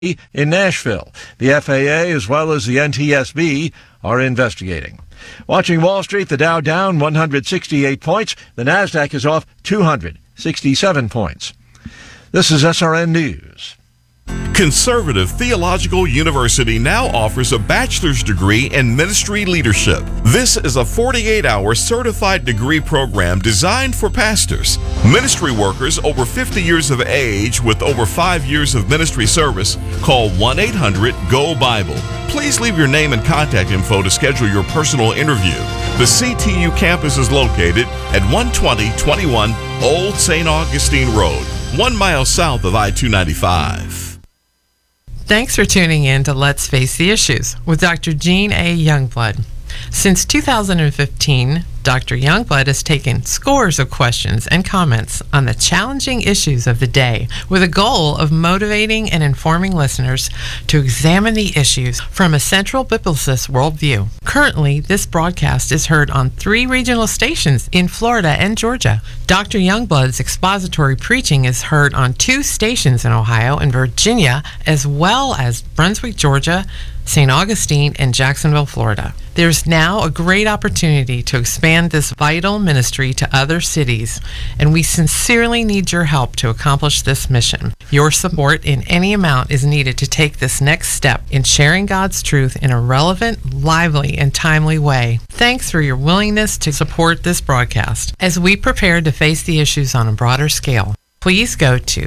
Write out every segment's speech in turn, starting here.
in Nashville. The FAA as well as the NTSB are investigating. Watching Wall Street, the Dow down 168 points. The Nasdaq is off 267 points. This is SRN News. Conservative Theological University now offers a bachelor's degree in ministry leadership. This is a 48-hour certified degree program designed for pastors, ministry workers over 50 years of age with over 5 years of ministry service. Call 1-800-GO-BIBLE. Please leave your name and contact info to schedule your personal interview. The CTU campus is located at 12021 Old St. Augustine Road, 1 mile south of I-295. Thanks for tuning in to Let's Face the Issues with Dr. Jean A. Youngblood. Since 2015, Dr. Youngblood has taken scores of questions and comments on the challenging issues of the day with a goal of motivating and informing listeners to examine the issues from a central biblicist worldview. Currently, this broadcast is heard on 3 regional stations in Florida and Georgia. Dr. Youngblood's expository preaching is heard on 2 stations in Ohio and Virginia, as well as Brunswick, Georgia, St. Augustine, and Jacksonville, Florida. There's now a great opportunity to expand this vital ministry to other cities, and we sincerely need your help to accomplish this mission. Your support in any amount is needed to take this next step in sharing God's truth in a relevant, lively, and timely way. Thanks for your willingness to support this broadcast as we prepare to face the issues on a broader scale. Please go to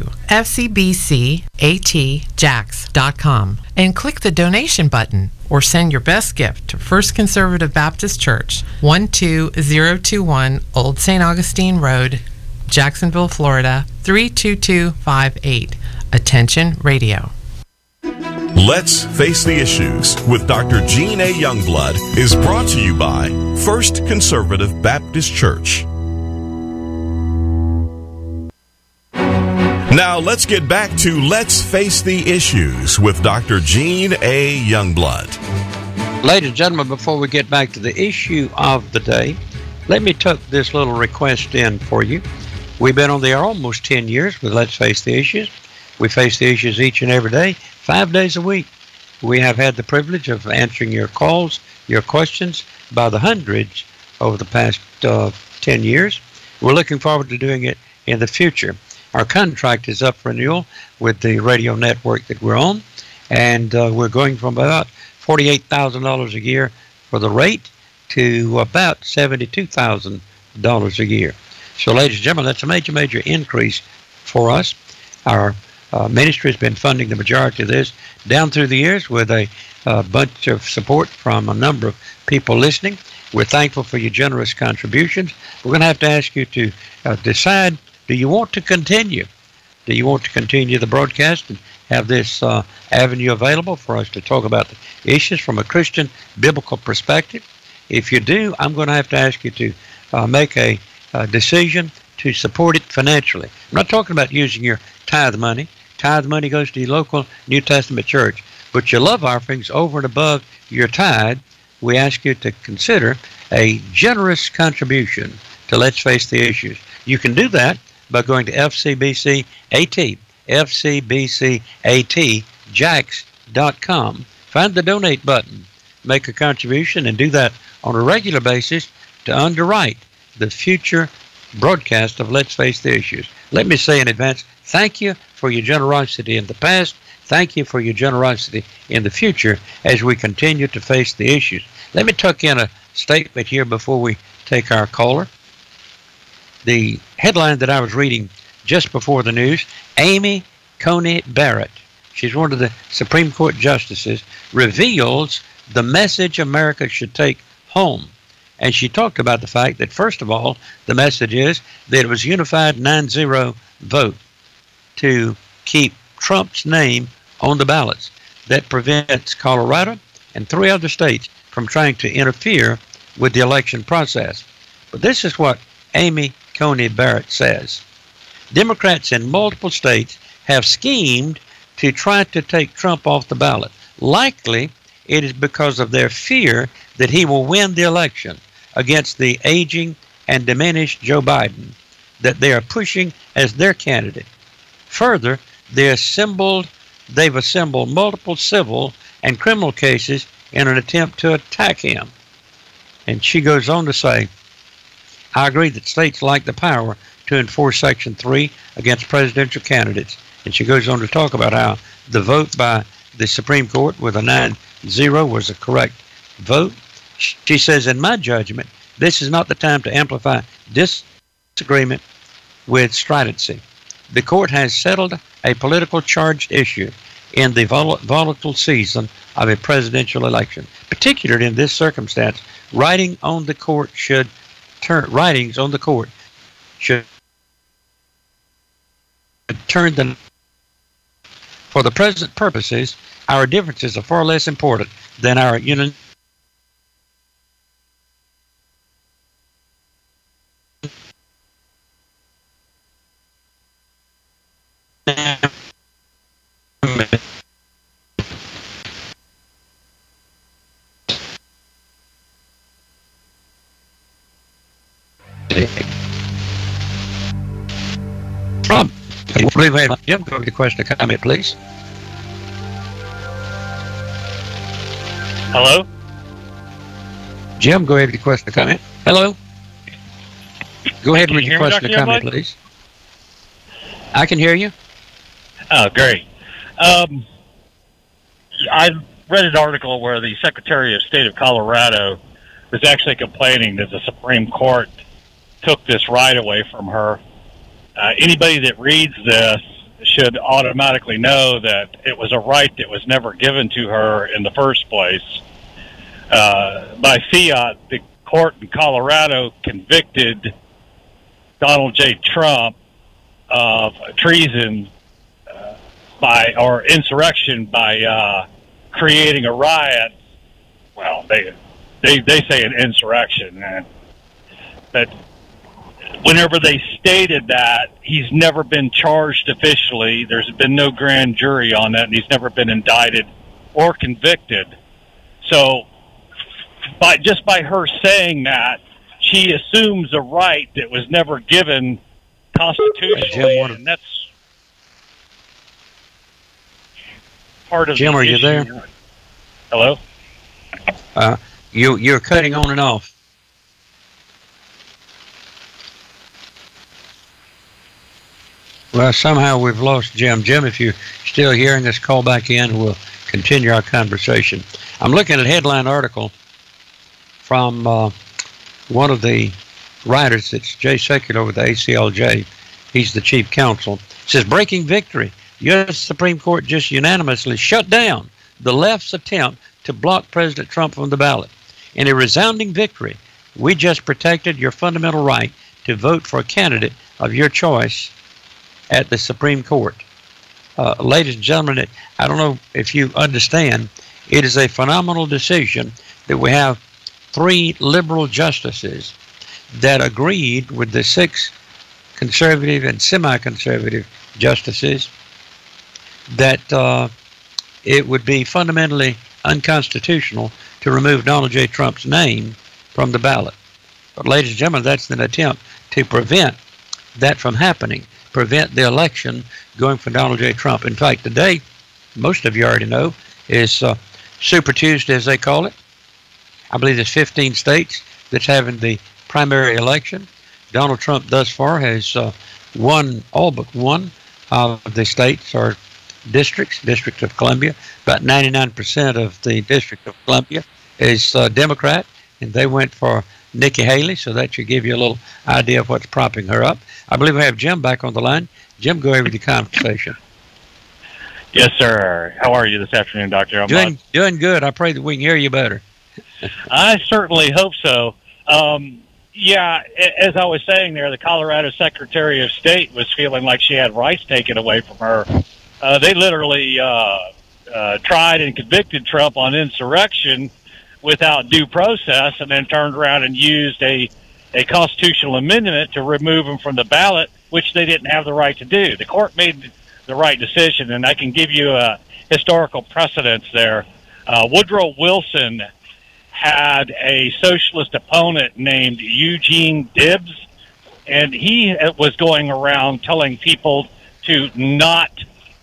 fcbcatjax.com and click the donation button or send your best gift to First Conservative Baptist Church, 12021 Old St. Augustine Road, Jacksonville, Florida, 32258. Attention Radio. Let's Face the Issues with Dr. Jean A. Youngblood is brought to you by First Conservative Baptist Church. Now let's get back to Let's Face the Issues with Dr. Jean A. Youngblood. Ladies and gentlemen, before we get back to the issue of the day, let me tuck this little request in for you. We've been on the air almost 10 years with Let's Face the Issues. We face the issues each and every day, 5 days a week. We have had the privilege of answering your calls, your questions by the hundreds over the past 10 years. We're looking forward to doing it in the future. Our contract is up for renewal with the radio network that we're on, and we're going from about $48,000 a year for the rate to about $72,000 a year. So, ladies and gentlemen, that's a major, major increase for us. Our ministry has been funding the majority of this down through the years with a bunch of support from a number of people listening. We're thankful for your generous contributions. We're going to have to ask you to decide, do you want to continue? Do you want to continue the broadcast and have this avenue available for us to talk about the issues from a Christian biblical perspective? If you do, I'm going to have to ask you to make a decision to support it financially. I'm not talking about using your tithe money. Tithe money goes to your local New Testament church. But your love offerings over and above your tithe, we ask you to consider a generous contribution to Let's Face the Issues. You can do that by going to fcbcatjax.com. Find the donate button, make a contribution, and do that on a regular basis to underwrite the future broadcast of Let's Face the Issues. Let me say in advance, thank you for your generosity in the past. Thank you for your generosity in the future as we continue to face the issues. Let me tuck in a statement here before we take our caller. The headline that I was reading just before the news, Amy Coney Barrett, she's one of the Supreme Court justices, reveals the message America should take home. And she talked about the fact that, first of all, the message is that it was unified 9-0 vote to keep Trump's name on the ballots. That prevents Colorado and 3 other states from trying to interfere with the election process. But this is what Amy Coney Barrett says. Democrats in multiple states have schemed to try to take Trump off the ballot. Likely, it is because of their fear that he will win the election against the aging and diminished Joe Biden that they are pushing as their candidate. Further, they assembled they've assembled multiple civil and criminal cases in an attempt to attack him. And she goes on to say, I agree that states lack the power to enforce Section 3 against presidential candidates. And she goes on to talk about how the vote by the Supreme Court with a 9-0 was a correct vote. She says, in my judgment, this is not the time to amplify disagreement with stridency. The court has settled a political charged issue in the volatile season of a presidential election. Particularly in this circumstance, writings on the court should turn the. For the present purposes, our differences are far less important than our unanimity. Jim, go to the question or comment, please. Hello? Jim, go ahead with your question or comment. Hello? Go ahead with your question or comment, please. I can hear you. Oh, great. I read an article where the Secretary of State of Colorado was actually complaining that the Supreme Court took this right away from her. Anybody that reads this should automatically know that it was a right that was never given to her in the first place. By fiat, the court in Colorado convicted Donald J. Trump of treason or insurrection by creating a riot. Well, they say an insurrection, but whenever they stated that, he's never been charged officially. There's been no grand jury on that, and he's never been indicted or convicted. So, just by her saying that, she assumes a right that was never given constitutionally, and that's part of Jim, the are you issue. there? Hello? You're cutting on and off. Well, somehow we've lost Jim. Jim, if you're still hearing us, call back in and we'll continue our conversation. I'm looking at a headline article from one of the writers. It's Jay Sekulow with the ACLJ. He's the chief counsel. It says, breaking victory. U.S. Supreme Court just unanimously shut down the left's attempt to block President Trump from the ballot. In a resounding victory, we just protected your fundamental right to vote for a candidate of your choice at the Supreme Court. Ladies and gentlemen, I don't know if you understand, it is a phenomenal decision that we have 3 liberal justices that agreed with the 6 conservative and semi-conservative justices that it would be fundamentally unconstitutional to remove Donald J. Trump's name from the ballot. But ladies and gentlemen, that's an attempt to prevent that from happening, prevent the election going for Donald J. Trump. In fact, today, most of you already know, is Super Tuesday, as they call it. I believe there's 15 states that's having the primary election. Donald Trump thus far has won all but one of the states or districts, District of Columbia. About 99% of the District of Columbia is Democrat, and they went for Nikki Haley, so that should give you a little idea of what's propping her up. I believe we have Jim back on the line. Jim, go over the conversation. Yes, sir. How are you this afternoon, Dr. Ahmad? Doing good. I pray that we can hear you better. I certainly hope so. Yeah, as I was saying there, the Colorado Secretary of State was feeling like she had rights taken away from her. They literally tried and convicted Trump on insurrection without due process, and then turned around and used a constitutional amendment to remove him from the ballot, which they didn't have the right to do. The court made the right decision, and I can give you a historical precedence there. Woodrow Wilson had a socialist opponent named Eugene Debs, and he was going around telling people to not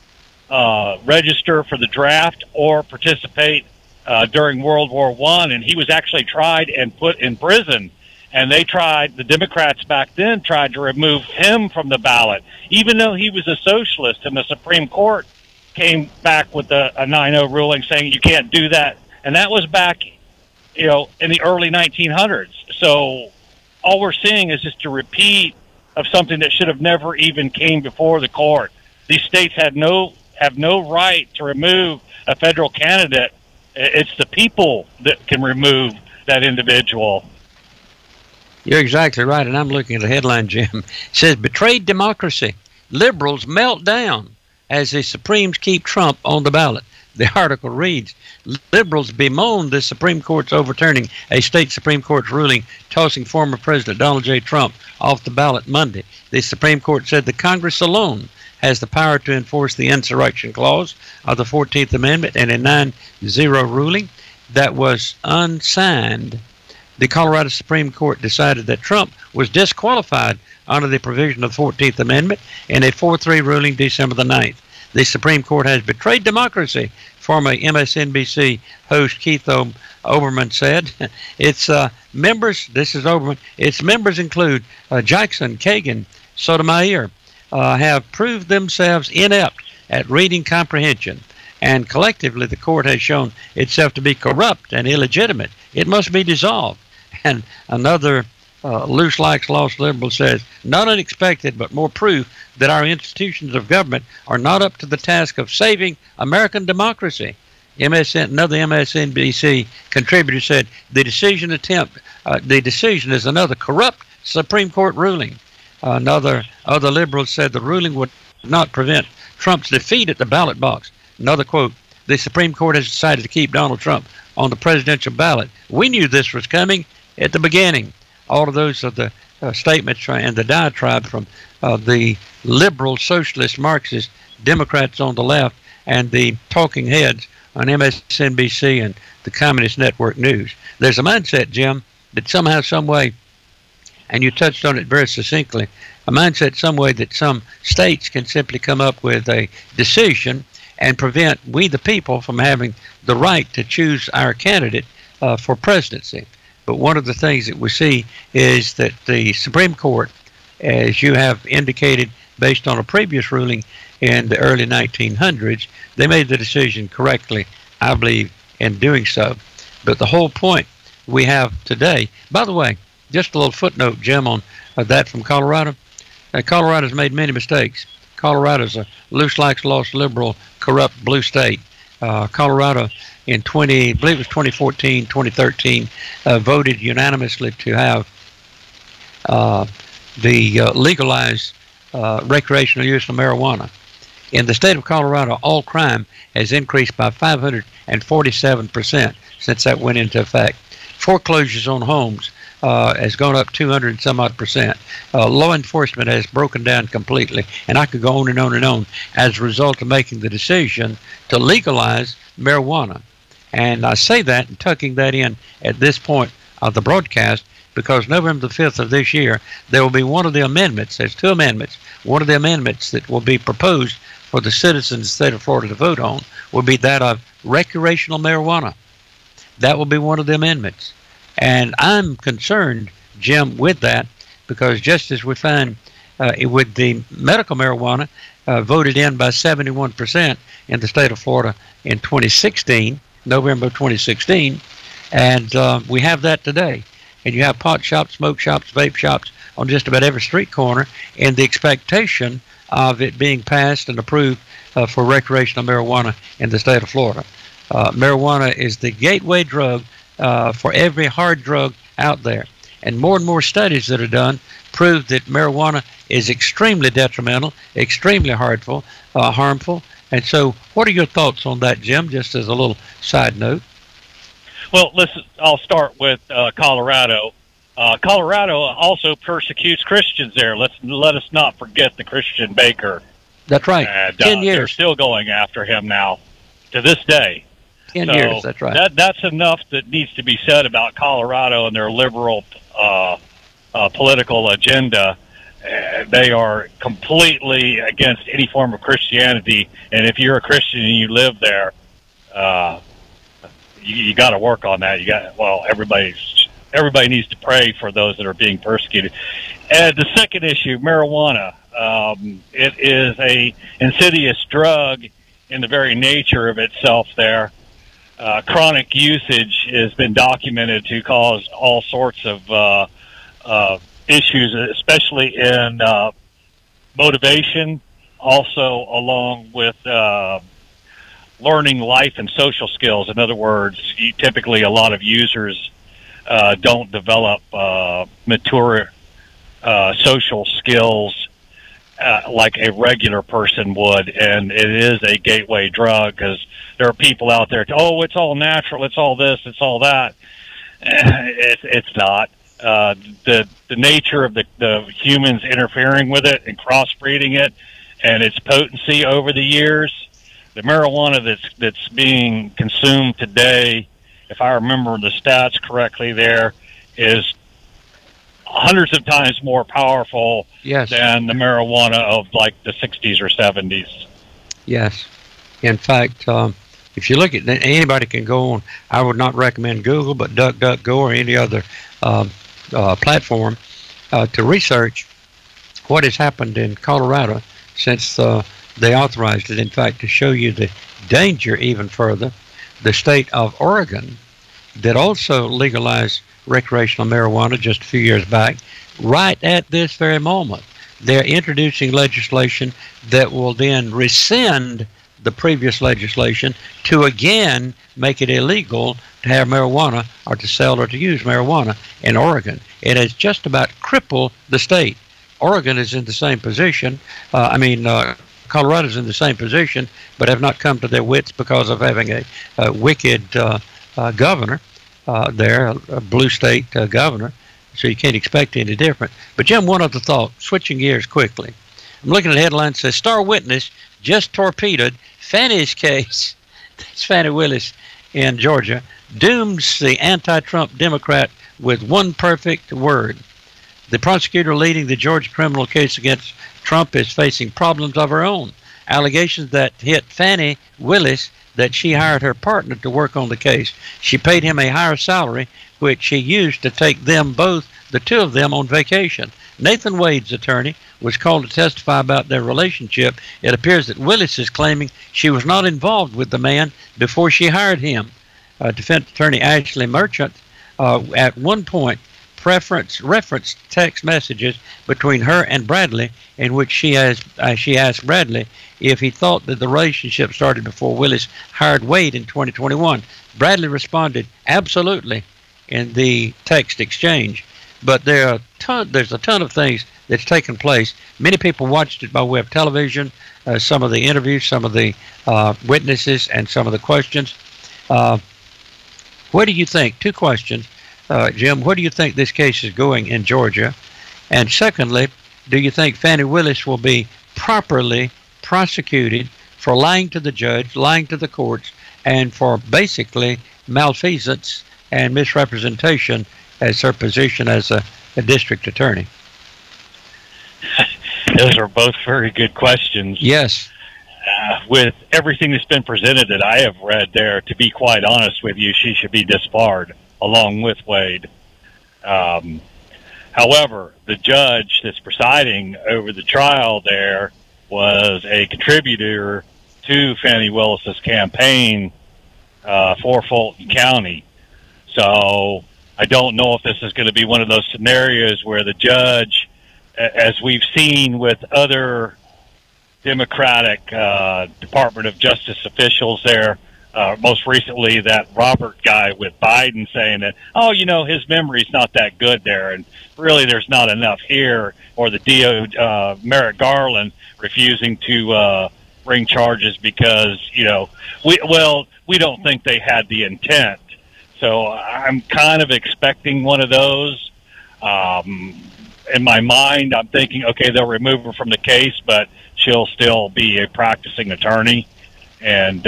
register for the draft or participate during World War I, and he was actually tried and put in prison. And the Democrats back then tried to remove him from the ballot, even though he was a socialist, and the Supreme Court came back with a 9-0 ruling saying you can't do that. And that was back, in the early 1900s. So all we're seeing is just a repeat of something that should have never even came before the court. These states have no right to remove a federal candidate. It's the people that can remove that individual. You're exactly right, and I'm looking at the headline, Jim. It says, betrayed democracy. Liberals melt down as the Supremes keep Trump on the ballot. The article reads, liberals bemoan the Supreme Court's overturning a state Supreme Court's ruling tossing former President Donald J. Trump off the ballot Monday. The Supreme Court said the Congress alone has the power to enforce the insurrection clause of the 14th Amendment, and a 9-0 ruling that was unsigned. The Colorado Supreme Court decided that Trump was disqualified under the provision of the 14th Amendment in a 4-3 ruling December the 9th. The Supreme Court has betrayed democracy, former MSNBC host Keith Olbermann said. Its members, this is Olbermann, its members include Jackson, Kagan, Sotomayor, have proved themselves inept at reading comprehension, and collectively the court has shown itself to be corrupt and illegitimate. It must be dissolved. And another loose likes lost liberal says, not unexpected, but more proof that our institutions of government are not up to the task of saving American democracy. Another MSNBC contributor said, the decision is another corrupt Supreme Court ruling. Other liberals said the ruling would not prevent Trump's defeat at the ballot box. Another quote, the Supreme Court has decided to keep Donald Trump on the presidential ballot. We knew this was coming at the beginning. All of those are the statements and the diatribe from the liberal, socialist, Marxist Democrats on the left and the talking heads on MSNBC and the Communist Network News. There's a mindset, Jim, that somehow, some way, and you touched on it very succinctly, a mindset some way that some states can simply come up with a decision and prevent we the people from having the right to choose our candidate for presidency. But one of the things that we see is that the Supreme Court, as you have indicated based on a previous ruling in the early 1900s, they made the decision correctly, I believe, in doing so. But the whole point we have today, by the way, just a little footnote, Jim, on that from Colorado. Colorado's made many mistakes. Colorado's a loose likes lost liberal, corrupt blue state. Colorado in 2014, 2013, voted unanimously to have the legalized recreational use of marijuana. In the state of Colorado, all crime has increased by 547% since that went into effect. Foreclosures on homes has gone up 200 and some odd percent. Law enforcement has broken down completely, and I could go on and on and on as a result of making the decision to legalize marijuana. And I say that and tucking that in at this point of the broadcast because November the 5th of this year, there will be one of the amendments, there's two amendments, one of the amendments that will be proposed for the citizens of the state of Florida to vote on will be that of recreational marijuana. That will be one of the amendments. And I'm concerned, Jim, with that because just as we find with the medical marijuana voted in by 71% in the state of Florida in 2016, November 2016, and we have that today. And you have pot shops, smoke shops, vape shops on just about every street corner in the expectation of it being passed and approved for recreational marijuana in the state of Florida. Marijuana is the gateway drug for every hard drug out there. And more studies that are done prove that marijuana is extremely detrimental, extremely harmful. And so what are your thoughts on that, Jim, just as a little side note? Well, I'll start with Colorado. Colorado also persecutes Christians there. Let us not forget the Christian baker. That's right. And, 10 years. They're still going after him now, to this day. 10 years, that's right. That's enough that needs to be said about Colorado and their liberal political agenda. They are completely against any form of Christianity, and if you're a Christian and you live there, you got to work on that. Everybody needs to pray for those that are being persecuted. And the second issue, marijuana. It is a insidious drug in the very nature of itself there. Chronic usage has been documented to cause all sorts of issues, especially in motivation, also along with learning life and social skills. In other words, typically a lot of users don't develop mature social skills like a regular person would, and it is a gateway drug because there are people out there, it's all natural, it's all this, it's all that. It's not. The nature of the humans interfering with it and crossbreeding it and its potency over the years, the marijuana that's being consumed today, if I remember the stats correctly, there is hundreds of times more powerful than the marijuana of like the 60s or 70s. Yes. In fact, if you look at anybody can go on, I would not recommend Google, but DuckDuckGo or any other platform to research what has happened in Colorado since they authorized it. In fact, to show you the danger even further, the state of Oregon that also legalized recreational marijuana just a few years back, right at this very moment, they're introducing legislation that will then rescind the previous legislation to again make it illegal to have marijuana or to sell or to use marijuana in Oregon. It has just about crippled the state. Oregon is in the same position. Colorado's in the same position, but have not come to their wits because of having a wicked governor there, a blue state governor. So you can't expect any different. But Jim, one other thought, switching gears quickly. I'm looking at the headline that says, Star Witness just torpedoed Fannie's case. That's Fannie Willis in Georgia. Dooms the anti-Trump Democrat with one perfect word. The prosecutor leading the Georgia criminal case against Trump is facing problems of her own. Allegations that hit Fannie Willis that she hired her partner to work on the case. She paid him a higher salary, which she used to take them both, the two of them, on vacation. Nathan Wade's attorney was called to testify about their relationship. It appears that Willis is claiming she was not involved with the man before she hired him. Defense attorney Ashley Merchant at one point referenced text messages between her and Bradley in which she asked Bradley if he thought that the relationship started before Willis hired Wade in 2021. Bradley responded, absolutely, in the text exchange. But there's a ton of things that's taken place. Many people watched it by way of television, some of the interviews, some of the witnesses, and some of the questions. What do you think? Two questions. Jim, where do you think this case is going in Georgia? And secondly, do you think Fannie Willis will be properly prosecuted for lying to the judge, lying to the courts, and for basically malfeasance and misrepresentation as her position as a district attorney? Those are both very good questions. Yes. With everything that's been presented that I have read there, to be quite honest with you, she should be disbarred along with Wade. However, the judge that's presiding over the trial there was a contributor to Fannie Willis's campaign for Fulton County. So I don't know if this is going to be one of those scenarios where the judge, as we've seen with other Democratic Department of Justice officials there, most recently that Robert guy with Biden saying that, his memory's not that good there, and really there's not enough here, or the Merrick Garland refusing to bring charges because, we don't think they had the intent. So I'm kind of expecting one of those. In my mind, I'm thinking, okay, they'll remove her from the case, but she'll still be a practicing attorney, and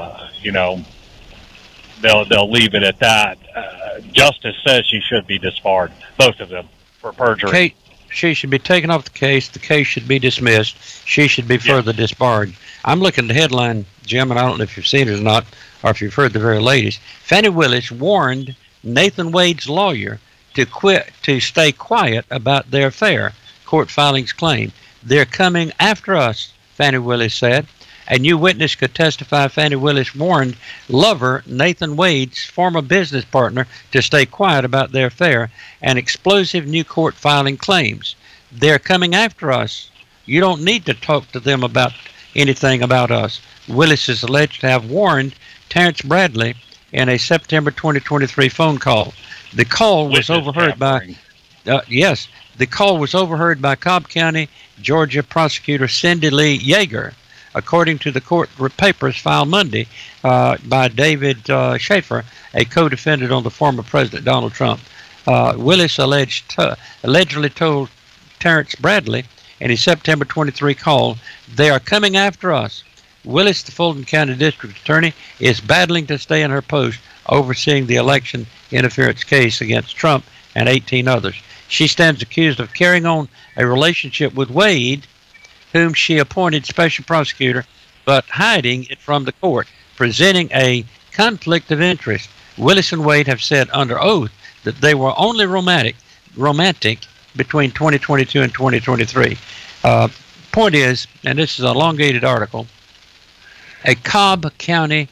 they'll leave it at that. Justice says she should be disbarred, both of them, for perjury. she should be taken off the case. The case should be dismissed. She should be further disbarred. I'm looking at the headline, Jim, and I don't know if you've seen it or not, or if you've heard the very latest. Fani Willis warned Nathan Wade's lawyer to stay quiet about their affair. Court filings claim they're coming after us, Fani Willis said. A new witness could testify Fani Willis warned lover Nathan Wade's former business partner to stay quiet about their affair. An explosive new court filing claims they're coming after us. You don't need to talk to them about anything about us. Willis is alleged to have warned Terrence Bradley in a September 2023 phone call. The call was overheard by the call was overheard by Cobb County, Georgia prosecutor Cindy Lee Yeager, according to the court papers filed Monday by David Schaefer, a co-defendant on the former President Donald Trump. Willis allegedly told Terrence Bradley in his September 23 call, "They are coming after us." Willis, the Fulton County District Attorney, is battling to stay in her post overseeing the election interference case against Trump and 18 others. She stands accused of carrying on a relationship with Wade, whom she appointed special prosecutor, but hiding it from the court, presenting a conflict of interest. Willis and Wade have said under oath that they were only romantic between 2022 and 2023. Point is, and this is an elongated article, a Cobb County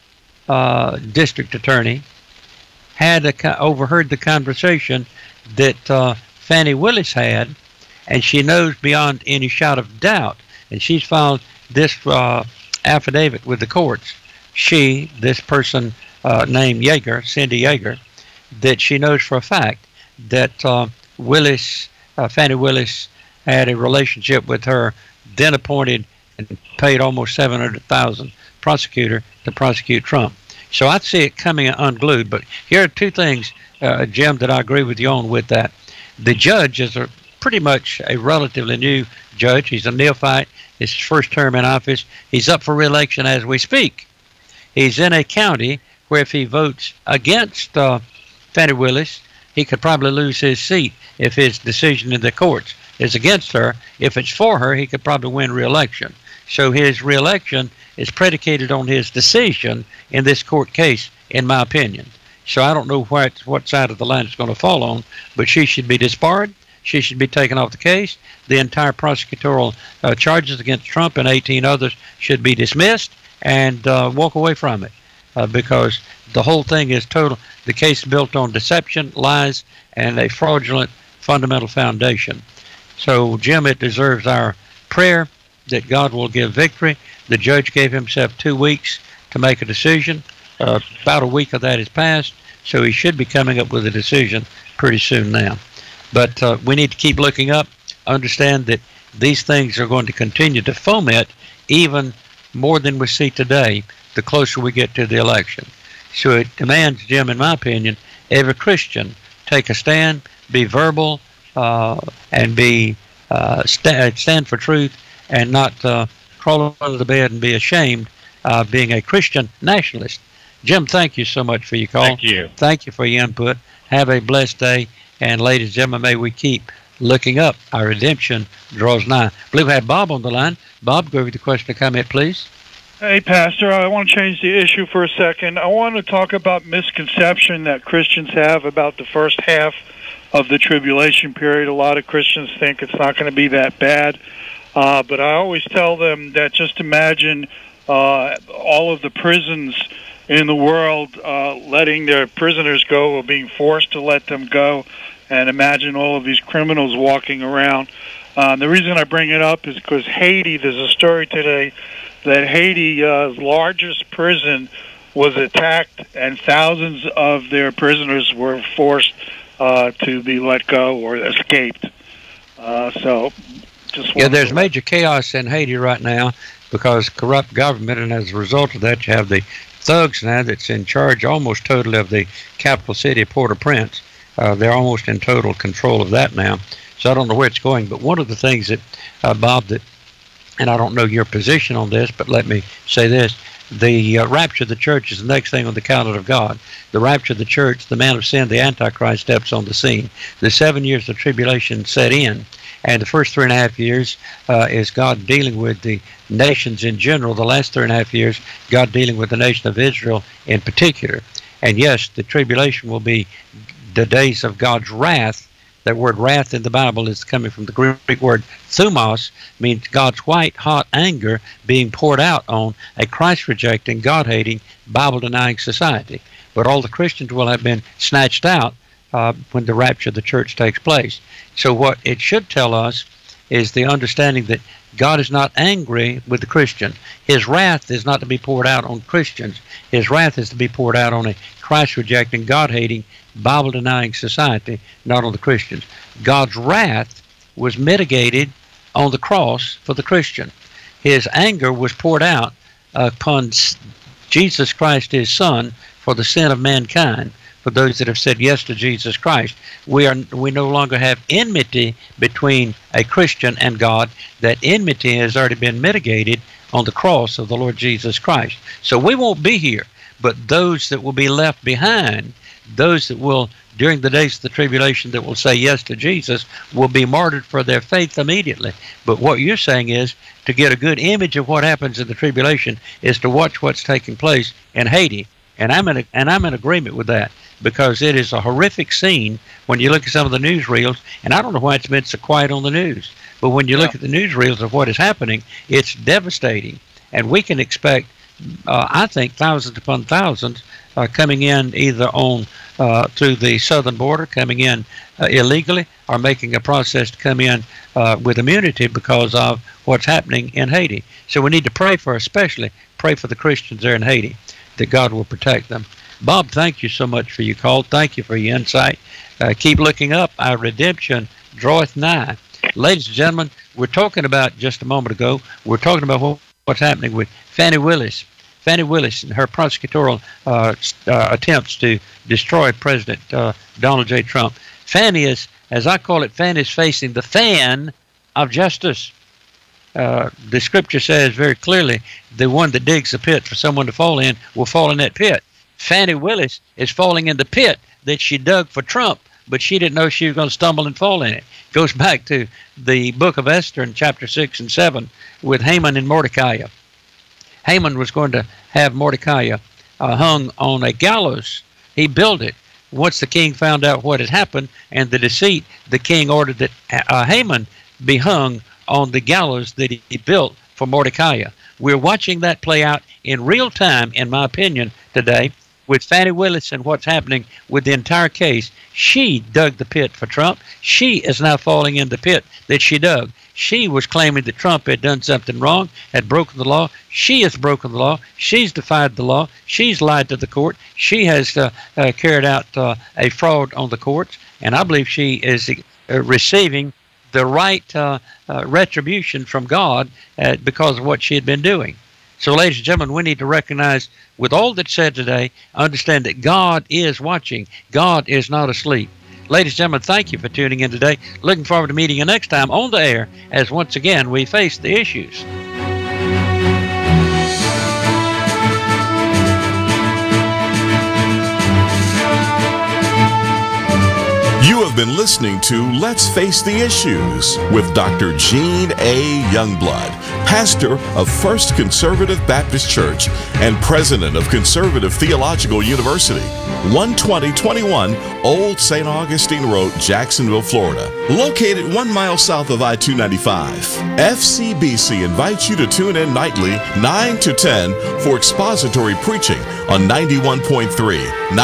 district attorney had overheard the conversation that Fani Willis had, and she knows beyond any shadow of doubt, and she's filed this affidavit with the courts. This person named Yeager, Cindy Yeager, that she knows for a fact that Fani Willis had a relationship with her then appointed and paid almost $700,000 prosecutor to prosecute Trump. So I see it coming unglued. But here are two things, Jim, that I agree with you on with that. The judge is pretty much a relatively new judge. He's a neophyte. It's his first term in office. He's up for re-election as we speak. He's in a county where if he votes against Fani Willis, he could probably lose his seat if his decision in the courts is against her. If it's for her, he could probably win re-election. So his re-election is predicated on his decision in this court case, in my opinion. So I don't know what side of the line it's going to fall on, but she should be disbarred. She should be taken off the case. The entire prosecutorial charges against Trump and 18 others should be dismissed and walk away from it because the whole thing is total. The case is built on deception, lies, and a fraudulent fundamental foundation. So, Jim, it deserves our prayer that God will give victory. The judge gave himself 2 weeks to make a decision. About a week of that has passed, so he should be coming up with a decision pretty soon now. But we need to keep looking up, understand that these things are going to continue to foment even more than we see today the closer we get to the election. So it demands, Jim, in my opinion, every Christian take a stand, be verbal, and be stand for truth, and not crawl under the bed and be ashamed of being a Christian nationalist. Jim, thank you so much for your call. Thank you. Thank you for your input. Have a blessed day. And ladies and gentlemen, may we keep looking up. Our redemption draws nigh. I believe we had Bob on the line. Bob, go over the question or comment, please. Hey, Pastor, I want to change the issue for a second. I want to talk about misconception that Christians have about the first half of the tribulation period. A lot of Christians think it's not going to be that bad. But I always tell them that just imagine all of the prisons in the world letting their prisoners go or being forced to let them go, and imagine all of these criminals walking around. The reason I bring it up is because Haiti, there's a story today that Haiti's largest prison was attacked and thousands of their prisoners were forced to be let go or escaped. There's major chaos in Haiti right now because corrupt government, and as a result of that, you have the thugs now that's in charge almost totally of the capital city of Port-au-Prince. They're almost in total control of that now. So I don't know where it's going. But one of the things that, Bob, and I don't know your position on this, but let me say this, The rapture of the church is the next thing on the calendar of God. The rapture of the church, the man of sin, the Antichrist, steps on the scene. The 7 years of tribulation set in, and the first 3.5 years is God dealing with the nations in general. The last 3.5 years, God dealing with the nation of Israel in particular. And yes, the tribulation will be the days of God's wrath. That word wrath in the Bible is coming from the Greek word thumos, means God's white hot anger being poured out on a Christ-rejecting, God-hating, Bible-denying society. But all the Christians will have been snatched out when the rapture of the church takes place. So what it should tell us is the understanding that God is not angry with the Christian. His wrath is not to be poured out on Christians. His wrath is to be poured out on a Christ-rejecting, God-hating, Bible-denying society, not on the Christians. God's wrath was mitigated on the cross for the Christian. His anger was poured out upon Jesus Christ, his Son, for the sin of mankind, for those that have said yes to Jesus Christ. We no longer have enmity between a Christian and God. That enmity has already been mitigated on the cross of the Lord Jesus Christ. So we won't be here, but those that will be left behind, those that will, during the days of the tribulation, that will say yes to Jesus, will be martyred for their faith immediately. But what you're saying is, to get a good image of what happens in the tribulation, is to watch what's taking place in Haiti. And I'm in agreement with that, because it is a horrific scene when you look at some of the newsreels, and I don't know why it's been so quiet on the news, but when you look at the newsreels of what is happening, it's devastating. And we can expect, I think, thousands upon thousands coming in either on through the southern border, coming in illegally, or making a process to come in with immunity because of what's happening in Haiti. So we need to especially pray for the Christians there in Haiti, that God will protect them. Bob, thank you so much for your call. Thank you for your insight. Keep looking up. Our redemption draweth nigh. Ladies and gentlemen, we're talking about, just a moment ago, we're talking about what's happening with Fani Willis. Fani Willis and her prosecutorial attempts to destroy President Donald J. Trump. Fani is, as I call it, Fani is facing the fan of justice. The scripture says very clearly, the one that digs a pit for someone to fall in will fall in that pit. Fani Willis is falling in the pit that she dug for Trump, but she didn't know she was going to stumble and fall in it. It goes back to the book of Esther in chapter 6 and 7 with Haman and Mordecai. Haman was going to have Mordecai hung on a gallows. He built it. Once the king found out what had happened and the deceit, the king ordered that Haman be hung on the gallows that he built for Mordecai. We're watching that play out in real time, in my opinion, today, with Fani Willis and what's happening with the entire case. She dug the pit for Trump. She is now falling in the pit that she dug. She was claiming that Trump had done something wrong, had broken the law. She has broken the law. She's defied the law. She's lied to the court. She has carried out a fraud on the courts, and I believe she is receiving the right retribution from God because of what she had been doing. So, ladies and gentlemen, we need to recognize, with all that's said today, understand that God is watching. God is not asleep. Ladies and gentlemen, thank you for tuning in today. Looking forward to meeting you next time on the air as once again we face the issues. You have been listening to Let's Face the Issues with Dr. Gene A. Youngblood, pastor of First Conservative Baptist Church and president of Conservative Theological University, 12021 Old St. Augustine Road, Jacksonville, Florida, located 1 mile south of I-295. FCBC invites you to tune in nightly 9 to 10 for expository preaching on 91.3.